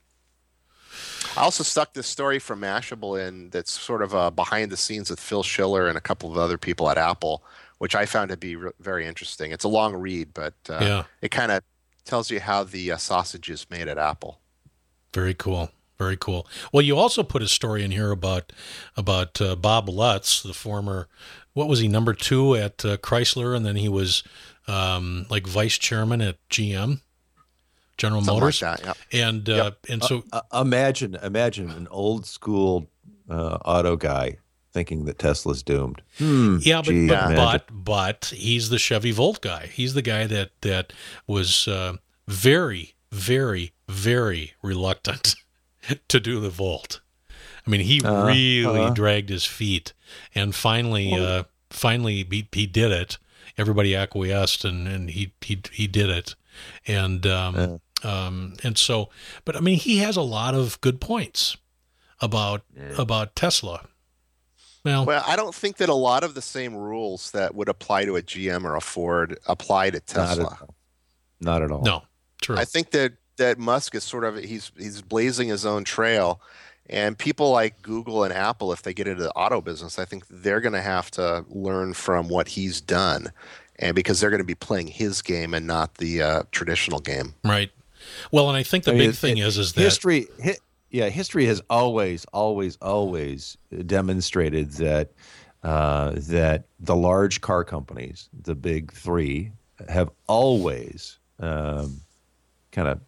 I also stuck this story from Mashable in that's sort of uh, behind the scenes with Phil Schiller and a couple of other people at Apple, which I found to be re- very interesting. It's a long read, but uh, Yeah. it kind of tells you how the uh, sausage is made at Apple. Very cool. Very cool. Well, you also put a story in here about about uh, Bob Lutz, the former, what was he, number two at uh, Chrysler, and then he was um, like vice chairman at G M, General Something Motors. like that, yep. And uh, Yep. and so Uh, uh, imagine, imagine an old school uh, auto guy thinking that Tesla's doomed. Hmm, yeah, but gee, but, imagine. but but he's the Chevy Volt guy. He's the guy that that was uh, very very very reluctant to do the Volt. I mean, he Uh, really uh. dragged his feet, and finally, uh, finally, he, he did it. Everybody acquiesced, and, and he he he did it, and um, um, and so, but I mean, he has a lot of good points about Yeah. about Tesla. Well, Well, I don't think that a lot of the same rules that would apply to a G M or a Ford apply to Not Tesla. at all. Not at all. no, true. I think that that Musk is sort of he's he's blazing his own trail, and people like Google and Apple, if they get into the auto business, I think they're going to have to learn from what he's done, and because they're going to be playing his game and not the uh, traditional game. Right. Well, and I think the I mean, big it- thing it- is is that history. Hi, yeah, history has always, always, always demonstrated that uh, that the large car companies, the big three, have always um, kind of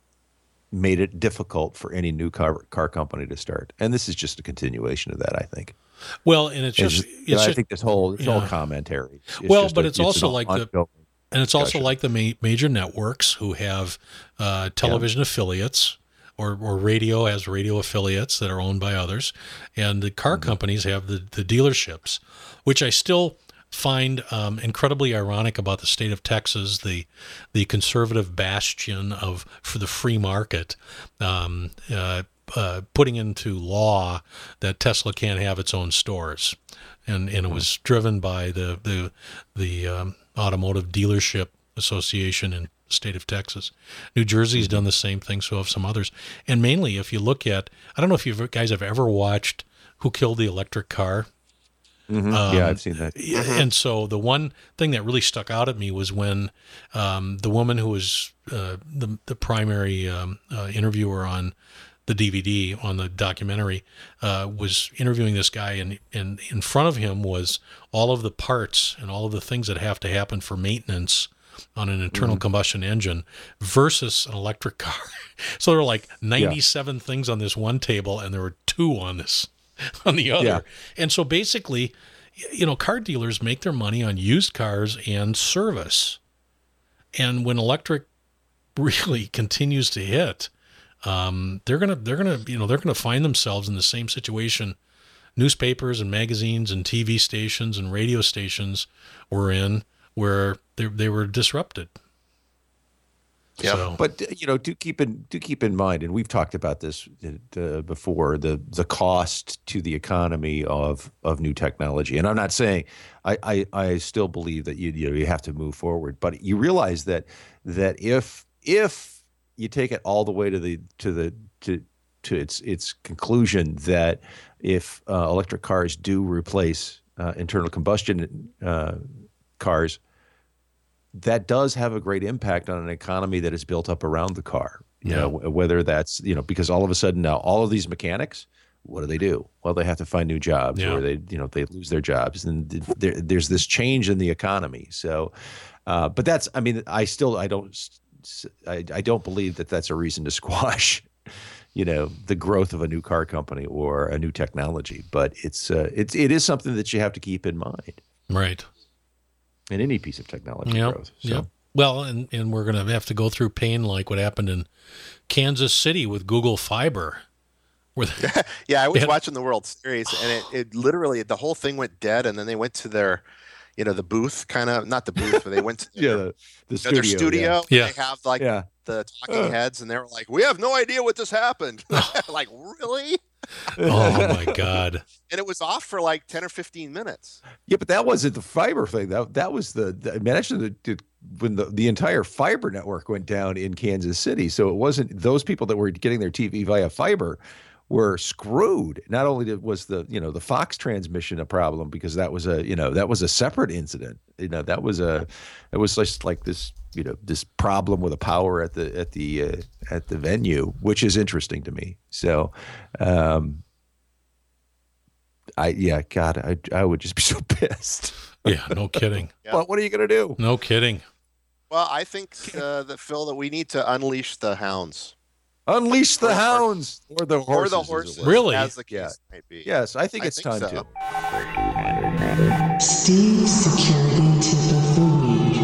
made it difficult for any new car car company to start, and this is just a continuation of that. I think. well, and it's It's just just- it's I just, think this whole this yeah. whole commentary. It's Well, just but a- it's also an like the- ongoing- And it's also discussion. like the ma- major networks who have uh, television affiliates, or, or radio has radio affiliates that are owned by others, and the car Mm-hmm. companies have the, the dealerships, which I still find um, incredibly ironic about the state of Texas, the the conservative bastion of for the free market, um, uh, uh, putting into law that Tesla can't have its own stores, and and it was driven by the the the um, Automotive Dealership Association in the state of Texas. New Jersey's done the same thing, so have some others. And mainly, if you look at, I don't know if you guys have ever watched Who Killed the Electric Car. Mhm. Um, yeah, I've seen that. Yeah, and so the one thing that really stuck out at me was when um, the woman who was uh, the the primary um, uh, interviewer on the D V D, on the documentary, uh, was interviewing this guy, and, and in front of him was all of the parts and all of the things that have to happen for maintenance on an internal combustion engine versus an electric car. So there were like ninety-seven things on this one table, and there were two on this on the other. Yeah. And so basically, you know, car dealers make their money on used cars and service. And when electric really continues to hit, um, they're gonna they're gonna you know they're gonna find themselves in the same situation newspapers and magazines and T V stations and radio stations were in, where they they were disrupted. Yeah. So, But uh, you know, do keep in do keep in mind, and we've talked about this uh, before, the the cost to the economy of of new technology. And I'm not saying I I, I still believe that you you know you have to move forward, but you realize that that if if you take it all the way to the to the to to its its conclusion that if uh, electric cars do replace uh, internal combustion uh, cars, that does have a great impact on an economy that is built up around the car. You Yeah. know, whether that's, you know, because all of a sudden now all of these mechanics, what do they do? Well, they have to find new jobs, Yeah. or they, you know, they lose their jobs, and there, there's this change in the economy. So, uh, but that's, I mean, I still, I don't, I, I don't believe that that's a reason to squash, you know, the growth of a new car company or a new technology. But it's, uh, it's, it is something that you have to keep in mind right. in any piece of technology Yep. growth. So. Yep. Well, and, and we're going to have to go through pain like what happened in Kansas City with Google Fiber. Where they, yeah, I was had, watching the World Series, and it, it literally, the whole thing went dead, and then they went to their, you know, the booth, kind of, not the booth, but they went to their, yeah, the, the you know, studio. their studio. Yeah. They have, like, yeah. the talking uh. heads, and they were like, we have no idea what just happened. Like, really? Oh, my God. And it was off for like ten or fifteen minutes. Yeah, but that wasn't the fiber thing. That that was the, the imagine the, the when the, the entire fiber network went down in Kansas City. So it wasn't those people that were getting their T V via fiber were screwed. Not only was the, you know, the Fox transmission a problem because that was a, you know, that was a separate incident. You know, that was a, it was just like this, you know, this problem with the power at the, at the, uh, at the venue, which is interesting to me. So, um, I, yeah, God, I, I would just be so pissed. Yeah, no kidding. Yeah. But what are you going to do? No kidding. Well, I think uh, that, Phil, that we need to unleash the hounds. Unleash the or, hounds or the horses. Or the horses. Really? As the case yeah. might be. Yes, I think I it's think time so. to. Steve's security tip of the week.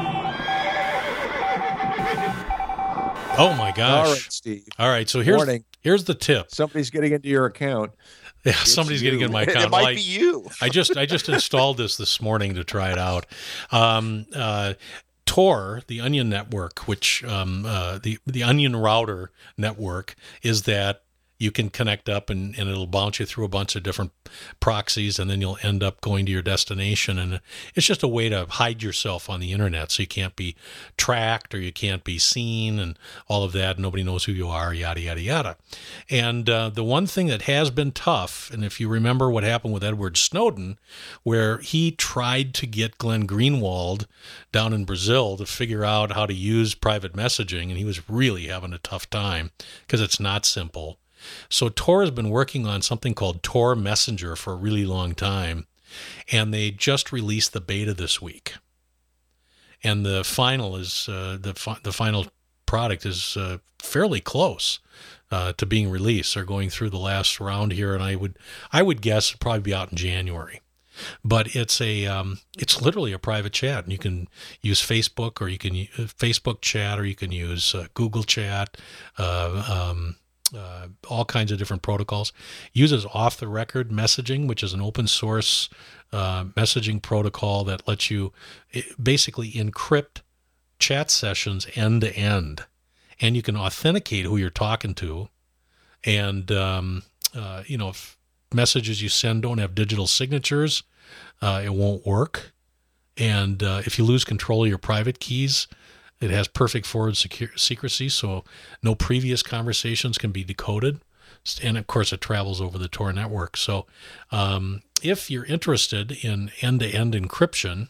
Oh, my gosh. All right, Steve. All right, so here's, Warning. here's the tip. Somebody's getting into your account. Yeah, somebody's you. getting in my It, account. it might Well, I- be you. I just I just installed this this morning to try it out. Um, uh, Tor, the Onion network, which um, uh, the the Onion router network, is that you can connect up and, and it'll bounce you through a bunch of different proxies, and then you'll end up going to your destination. And it's just a way to hide yourself on the internet so you can't be tracked or you can't be seen and all of that. Nobody knows who you are, yada, yada, yada. And uh, the one thing that has been tough, and if you remember what happened with Edward Snowden, where he tried to get Glenn Greenwald down in Brazil to figure out how to use private messaging, and he was really having a tough time because it's not simple. So Tor has been working on something called Tor Messenger for a really long time, and they just released the beta this week. And the final is uh, the fi- the final product is uh, fairly close uh, to being released. They're going through the last round here, and I would I would guess it'll probably be out in January. But it's a um, it's literally a private chat, and you can use Facebook or you can use Facebook Chat or you can use uh, Google Chat. Uh, um, Uh, all kinds of different protocols. Uses off-the-record messaging, which is an open-source uh, messaging protocol that lets you basically encrypt chat sessions end-to-end. And you can authenticate who you're talking to. And, um, uh, you know, if messages you send don't have digital signatures, uh, it won't work. And uh, if you lose control of your private keys, it has perfect forward secure, secrecy, so no previous conversations can be decoded. And, of course, it travels over the Tor network. So um, if you're interested in end-to-end encryption,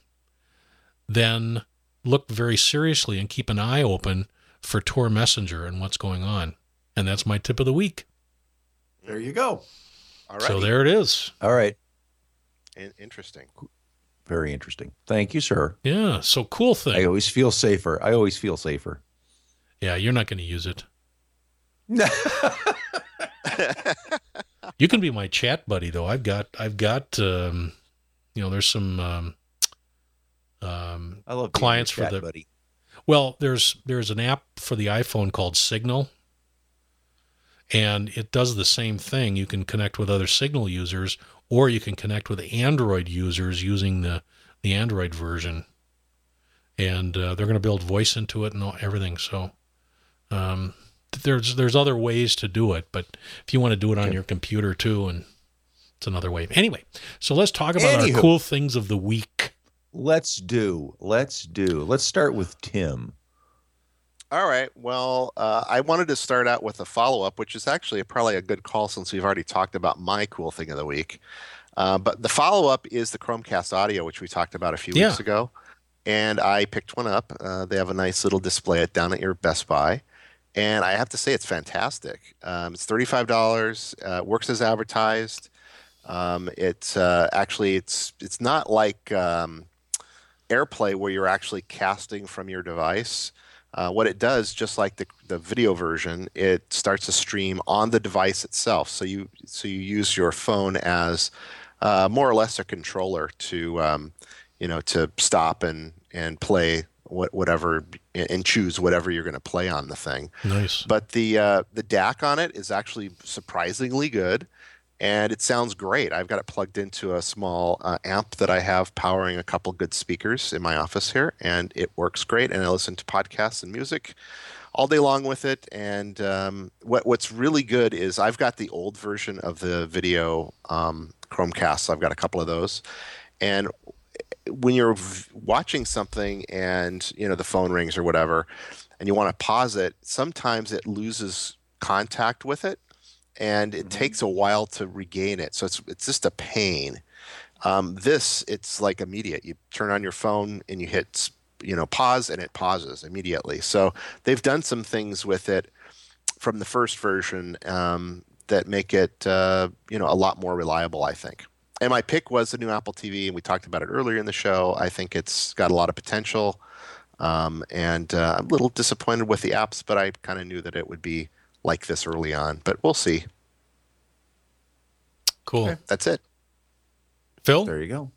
then look very seriously and keep an eye open for Tor Messenger and what's going on. And that's my tip of the week. There you go. All right. So there it is. All right. In- interesting. Very interesting. Thank you, sir. Yeah, so cool thing. I always feel safer. I always feel safer. Yeah, you're not going to use it. You can be my chat buddy, though. I've got, I've got, um, you know, there's some um, um, I love clients being your for chat the. buddy. Well, there's there's an app for the iPhone called Signal, and it does the same thing. You can connect with other Signal users, or you can connect with Android users using the the Android version, and uh, they're going to build voice into it and all, everything. So. Um, There's there's other ways to do it, but if you want to do it on Okay. your computer too, and it's another way. Anyway, so let's talk about Anywho. our cool things of the week. Let's do. Let's do. Let's start with Tim. All right. Well, uh, I wanted to start out with a follow-up, which is actually probably a good call since we've already talked about my cool thing of the week. Uh, but the follow-up is the Chromecast Audio, which we talked about a few Yeah. weeks ago. And I picked one up. Uh, they have a nice little display it down at your Best Buy. And I have to say it's fantastic. Um, it's thirty-five dollars. Uh, works as advertised. Um, it's uh, actually it's it's not like um, AirPlay where you're actually casting from your device. Uh, what it does, just like the the video version, it starts to stream on the device itself. So you so you use your phone as uh, more or less a controller to um, you know to stop and and play what whatever and choose whatever you're going to play on the thing. Nice. But the uh, the D A C on it is actually surprisingly good, and it sounds great. I've got it plugged into a small uh, amp that I have powering a couple good speakers in my office here, and it works great. And I listen to podcasts and music all day long with it. And um, what what's really good is I've got the old version of the video um, Chromecast. I've got a couple of those, and when you're v- watching something and you know the phone rings or whatever, and you want to pause it, sometimes it loses contact with it, and it mm-hmm. takes a while to regain it. So it's it's just a pain. Um, this it's like immediate. You turn on your phone and you hit you know pause, and it pauses immediately. So they've done some things with it from the first version um, that make it uh, you know a lot more reliable, I think. And my pick was the new Apple T V, and we talked about it earlier in the show. I think it's got a lot of potential, um, and uh, I'm a little disappointed with the apps, but I kind of knew that it would be like this early on. But we'll see. Cool. Okay, that's it. Phil? There you go.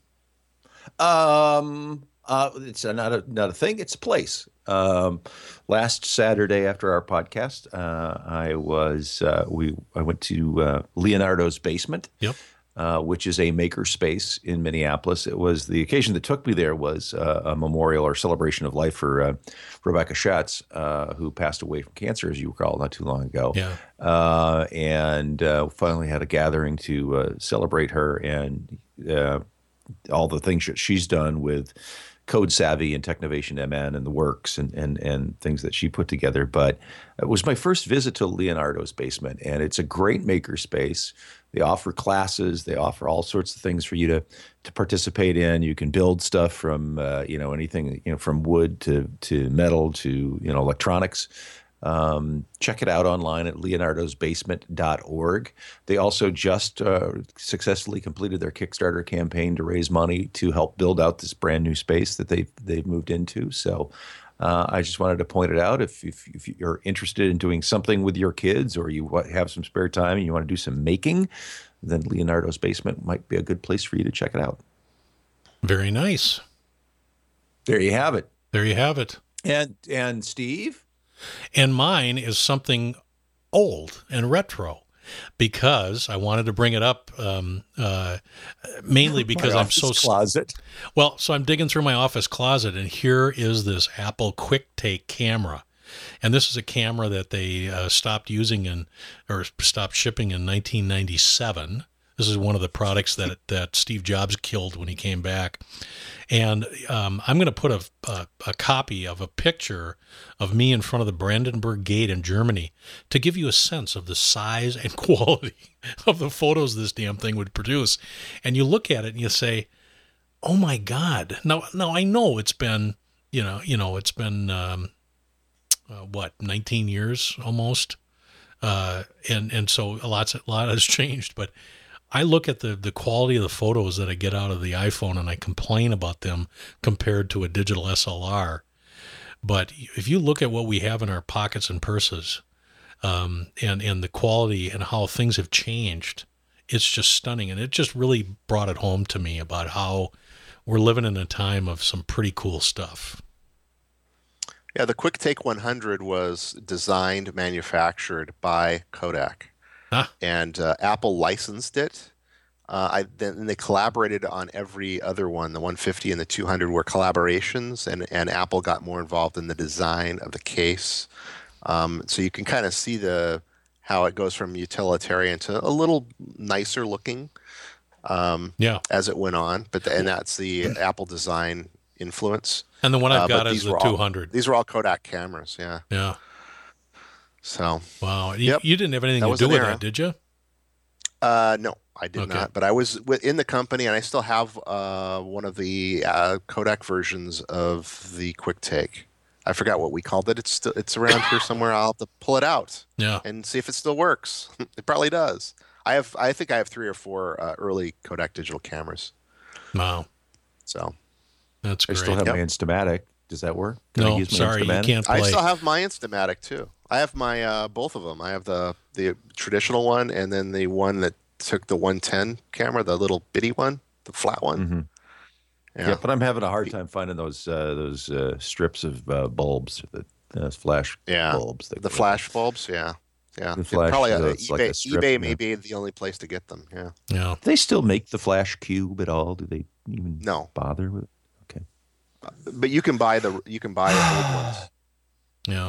Um, uh, it's a, not a not a thing. It's a place. Um, last Saturday after our podcast, uh, I was uh, we I went to uh, Leonardo's Basement. Yep. Uh, which is a maker space in Minneapolis. It was the occasion that took me there was uh, a memorial or celebration of life for uh, Rebecca Schatz, uh, who passed away from cancer, as you recall, not too long ago. Yeah. Uh, and uh, finally had a gathering to uh, celebrate her and uh, all the things that she's done with Code Savvy and Technovation M N and the works and, and, and things that she put together. But it was my first visit to Leonardo's Basement, and it's a great maker space. They offer classes. They offer all sorts of things for you to to participate in. You can build stuff from uh, you know anything you know from wood to to metal to you know electronics. Um, check it out online at leonardos basement dot org. They also just uh, successfully completed their Kickstarter campaign to raise money to help build out this brand new space that they've they've moved into. So. Uh, I just wanted to point it out. If, if if you're interested in doing something with your kids, or you have some spare time and you want to do some making, then Leonardo's Basement might be a good place for you to check it out. Very nice. There you have it. There you have it. And and Steve? And mine is something old and retro, because I wanted to bring it up um, uh, mainly because my I'm so closet. Well, so I'm digging through my office closet, and here is this Apple QuickTake camera, and this is a camera that they uh, stopped using in or stopped shipping in nineteen ninety-seven. This is one of the products that that Steve Jobs killed when he came back. And um, I'm going to put a, a, a copy of a picture of me in front of the Brandenburg Gate in Germany to give you a sense of the size and quality of the photos this damn thing would produce. And you look at it and you say, "Oh my God!" Now, now I know it's been, you know, you know, it's been um, uh, what, nineteen years almost, uh, and and so a lot, a lot has changed, but. I look at the, the quality of the photos that I get out of the iPhone and I complain about them compared to a digital S L R. But if you look at what we have in our pockets and purses um, and, and the quality and how things have changed, it's just stunning. And it just really brought it home to me about how we're living in a time of some pretty cool stuff. Yeah, the QuickTake one hundred was designed, manufactured by Kodak. Huh? And uh, Apple licensed it. Uh, I then they collaborated on every other one. The one fifty and the two hundred were collaborations, and, and Apple got more involved in the design of the case. Um, so you can kind of see the how it goes from utilitarian to a little nicer looking um, yeah. as it went on. But the, and that's the Apple design influence. And the one I've uh, got is the two hundred. All, these were all Kodak cameras. Yeah. Yeah. So wow, you, yep. you didn't have anything that to do with era. that, did you? Uh, no, I did okay. not. But I was in the company, and I still have uh, one of the uh, Kodak versions of the QuickTake. I forgot what we called it. It's still it's around here somewhere. I'll have to pull it out yeah. and see if it still works. It probably does. I have. I think I have three or four uh, early Kodak digital cameras. Wow. So that's great. I still have yep. my Instamatic. Does that work? Can no, I use my sorry, Instamatic? you can't play. I still have my Instamatic too. I have my uh, both of them. I have the the traditional one, and then the one that took the one ten camera, the little bitty one, the flat one. Mm-hmm. Yeah. Yeah, but I'm having a hard time finding those uh, those uh, strips of uh, bulbs, the uh, flash Yeah. bulbs. that The go- flash bulbs, yeah, yeah. The flash, Probably uh, uh, it's like eBay. a strip, eBay yeah. may be the only place to get them. Yeah. Yeah. Do they still make the flash cube at all? Do they even No, bother with it? Okay. but you can buy the you can buy old ones. Yeah.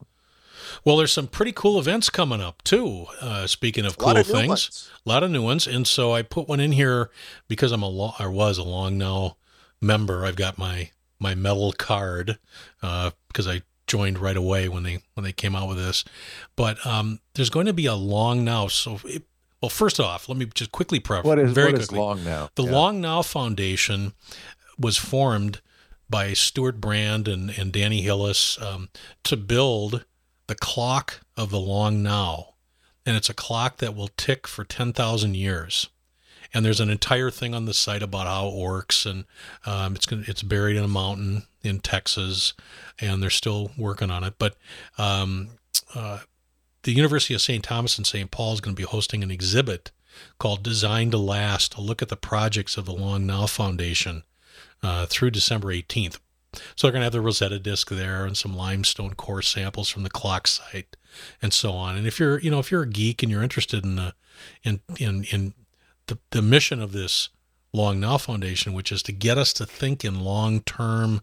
Well, there's some pretty cool events coming up too. Uh, speaking of A lot cool of new things, ones. a lot of new ones, and so I put one in here because I'm a lo- or was a Long Now member. I've got my my metal card uh, because I joined right away when they when they came out with this. But um, there's going to be a Long Now. So, it, well, first off, let me just quickly preface. What is very what is quickly. long now? The Yeah. Long Now Foundation was formed by Stuart Brand and, and Danny Hillis um, to build the clock of the Long Now. And it's a clock that will tick for ten thousand years. And there's an entire thing on the site about how it works. And um, it's gonna, it's buried in a mountain in Texas, and they're still working on it. But um, uh, the University of Saint Thomas and Saint Paul is going to be hosting an exhibit called Designed to Last, a look at the projects of the Long Now Foundation uh, through December eighteenth. So they're going to have the Rosetta disc there and some limestone core samples from the clock site and so on. And if you're, you know, if you're a geek and you're interested in the, in, in, in the, the mission of this Long Now Foundation, which is to get us to think in long-term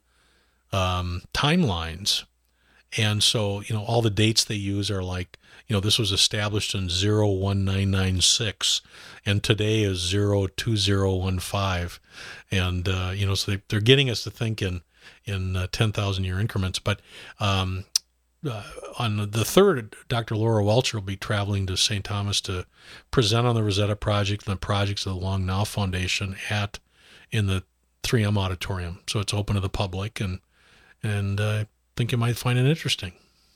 um, timelines. And so, you know, all the dates they use are like, you know, this was established in zero one nine nine six, and today is zero two zero one five. And, uh, you know, so they, they're getting us to think in, in uh, ten thousand year increments. But um, uh, on the third, Doctor Laura Welcher will be traveling to Saint Thomas to present on the Rosetta Project and the projects of the Long Now Foundation at in the three M auditorium. So it's open to the public, and and uh, I think you might find it interesting.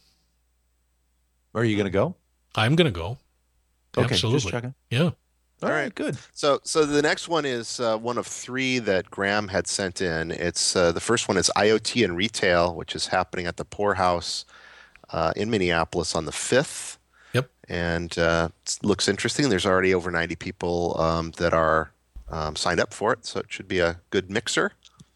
Are you going to go? I'm going to go. Okay, Absolutely. just checking. Yeah. All right. right, good. So, so the next one is uh, one of three that Graham had sent in. It's uh, the first one is I O T and Retail, which is happening at the Poorhouse uh, in Minneapolis on the fifth. Yep. And uh, it looks interesting. There's already over ninety people um, that are um, signed up for it, so it should be a good mixer.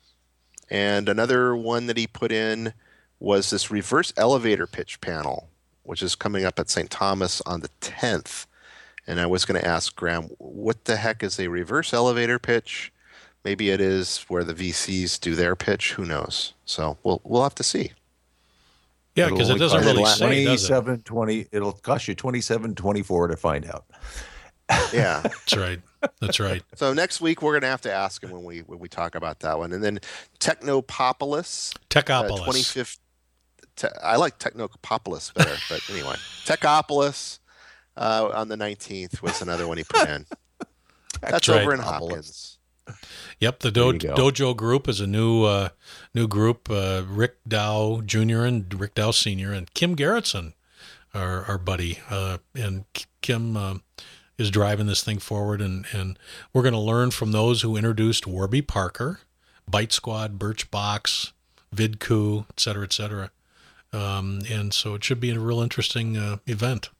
And another one that he put in was this reverse elevator pitch panel, which is coming up at Saint Thomas on the tenth. And I was going to ask Graham, what the heck is a reverse elevator pitch? Maybe it is where the V Cs do their pitch. Who knows? So we'll we'll have to see. Yeah, because it only doesn't cost really you say, does it? twenty-seven twenty It'll cost you twenty-seven twenty-four to find out. Yeah. That's right. That's right. So next week we're going to have to ask him when we when we talk about that one. And then Technopolis. Uh, Techopolis. twenty-fifth. Te- I like Technopolis better, but anyway. Techopolis uh, on the nineteenth was another one he put in. That's right. over in Technopolis. Hopkins. Yep, the There Do- you go. Dojo Group is a new uh, new group. Uh, Rick Dow Junior and Rick Dow Senior and Kim Garrettson, our our buddy, uh, and Kim uh, is driving this thing forward. And, and we're going to learn from those who introduced Warby Parker, Byte Squad, Birchbox, VidCoo, et cetera, et cetera. Um, and so it should be a real interesting uh, event.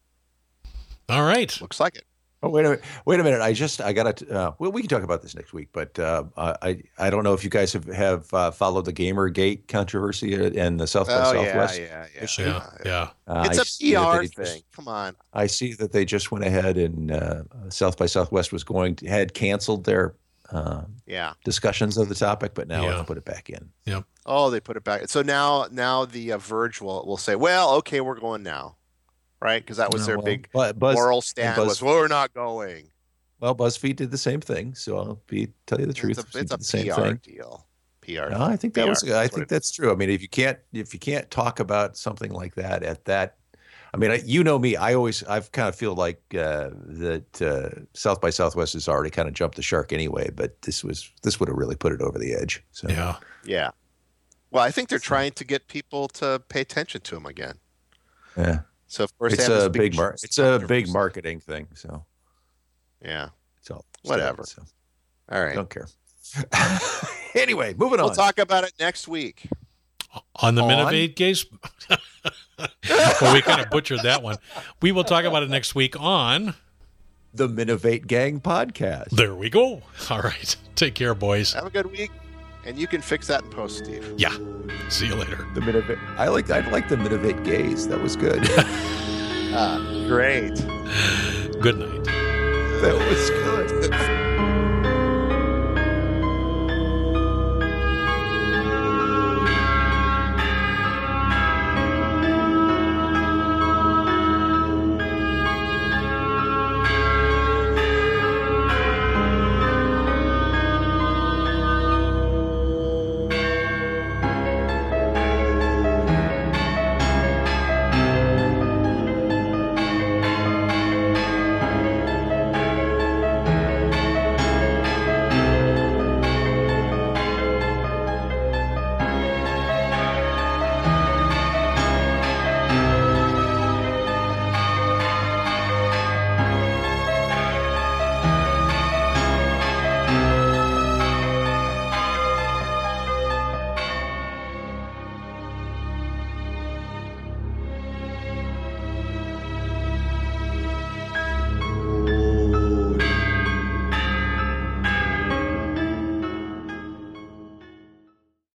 All right. Looks like it. Oh, wait a minute. Wait a minute. I just, I got to, uh, well, we can talk about this next week, but uh, I, I don't know if you guys have, have uh, followed the Gamergate controversy and the South by Oh, yeah, Southwest. yeah, yeah. issue. Yeah, yeah. Uh, It's I a see that P R they thing. just- Come on. I see that they just went ahead and uh, South by Southwest was going to, had canceled their uh, Yeah. discussions of the topic, but now Yeah. let's put it back in. Yep. Oh, they put it back. So now, now the uh, Verge will will say, "Well, okay, we're going now," right? Because that was No, their well, big but Buzz, moral stand. Buzz- was, well, we're not going. well, BuzzFeed did the same thing, so I'll be tell you the truth. It's a, BuzzFeed it's a did the same P R thing. deal. P R. No, I think that P R, was. I that's what think it that's true. I mean, if you can't, if you can't talk about something like that at that, I mean, I, you know me. I always, I've kind of feel like uh, that uh, South by Southwest has already kind of jumped the shark anyway. But this was, this would have really put it over the edge. So Yeah. Yeah. Well, I think they're trying to get people to pay attention to them again. yeah, So of course, they it's have this a big, mar- it's a big controversy. marketing thing. So Yeah. it's all Whatever. So All I right. don't care. Anyway, moving We'll on. talk about it next week. On the On? Minovate case? Well, we kind of butchered that one. We will talk about it next week on... The Minovate Gang podcast. There we go. All right. Take care, boys. Have a good week. And you can fix that in post, Steve. Yeah. See you later. The Minovate. I like. I like the Minovate gaze. That was good. Ah, great. Good night. That was good.